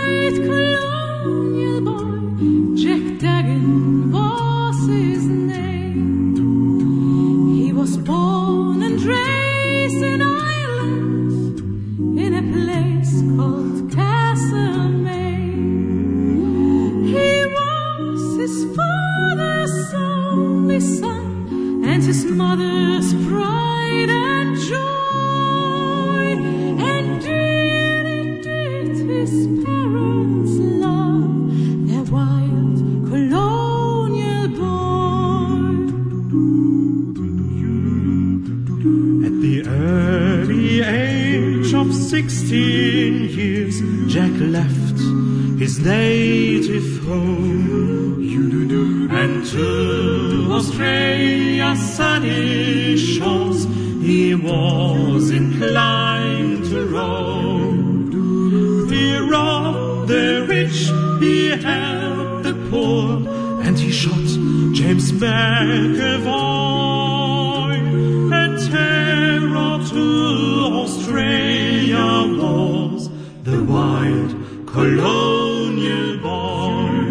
white colonial boy, Jack Duggan was his name. He was born and raised in Ireland, in a place called Castlemaine. He was his father's only son, and his mother's pride and joy, and dearly did his parents love their wild colonial boy. At the early age of 16 years, Jack left his native home and to Australia's sunny shores he was inclined to roam. He robbed the rich, he helped the poor, and he shot James McAvoy. A terror to Australia was the wild colonial boy.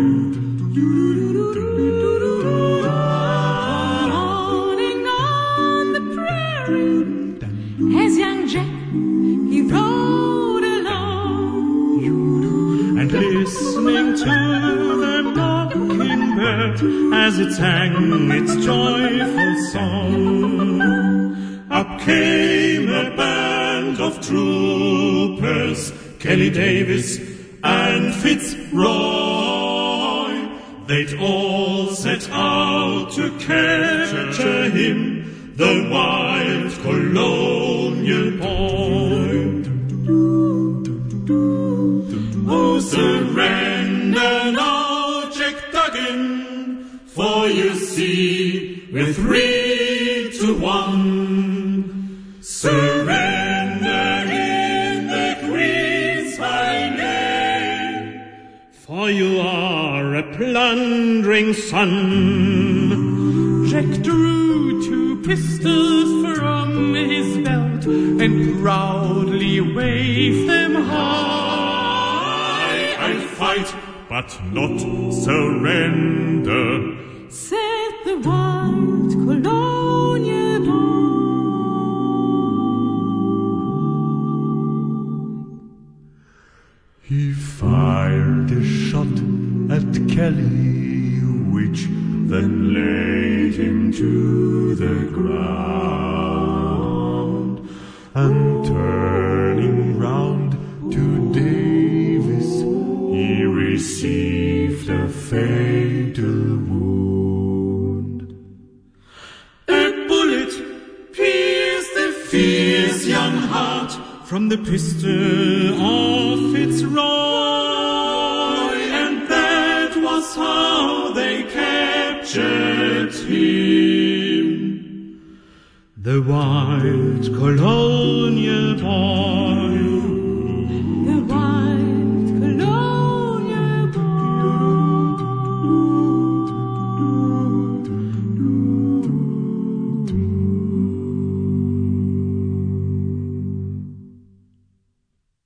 Morning on the prairie, as young Jack he rode along, And listening to the mockingbird as it sang its joyful song, up came a band of troopers, Kelly Davis and Fitzroy. They'd all set out to capture him, the wild colonial boy. Oh, surrender now, Jack Duggan, for you see we're 3-1. Surrender in the Queen's high name, for you are a plundering son. Jack drew 2 pistols from his belt and proudly waved them high. I'll fight, but not surrender, said the wild colonial boy. He fired a shot at Kelly, which then laid him to the ground, and turning round to Davis, he received a fatal wound. A bullet pierced the fierce young heart from the pistol of Fitzroy, and that was how they captured him, the wild colonial boy.